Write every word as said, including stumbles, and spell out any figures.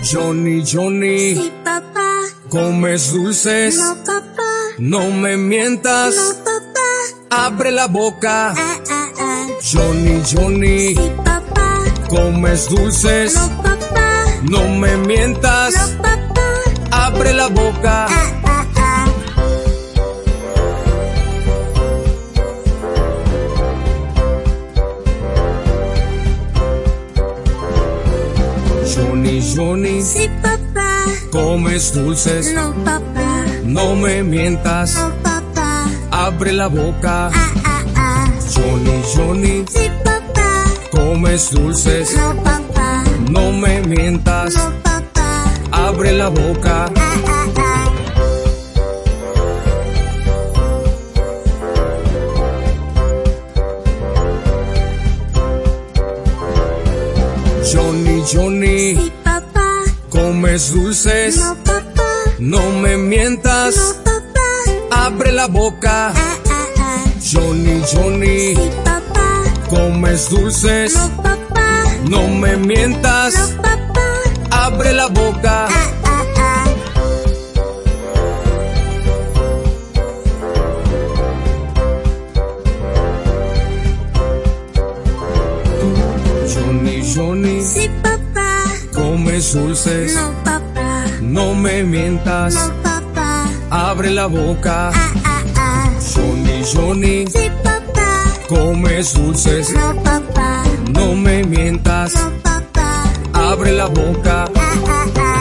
Johnny, Johnny, Sí, papá. comes dulces, No, papá. no me mientas, No, papá. abre la boca. Ah, ah, ah. Johnny, Johnny, Sí, papá. comes dulces, No, papá. no me mientas, No, papá. abre la boca. Ah, ah, ah. Johnny, Johnny, Sí, papá. comes dulces, No, papá. no me mientas, No, papá. abre la boca. Ah, ah, ah. Johnny, Johnny, Sí, papá. comes dulces, No, papá. no me mientas, No, papá. abre la boca. Ah, ah, ah. Johnny, Johnny, Sí, papá. comes dulces, No, papá. no me mientas, No, papá. abre la boca. Ah, ah, ah. Johnny, Johnny, Sí, papá. comes dulces, No, papá. no me mientas, No, papá. abre la boca. Ah, ah, ah. Johnny, Johnny, Sí, papá. comes dulces, No, papá. no me mientas, No, papá. abre la boca. Ah, ah, ah. Johnny, Johnny, Sí, papá. comes dulces, No, papá. no me mientas, No, papá. abre la boca. Ah, ah, ah.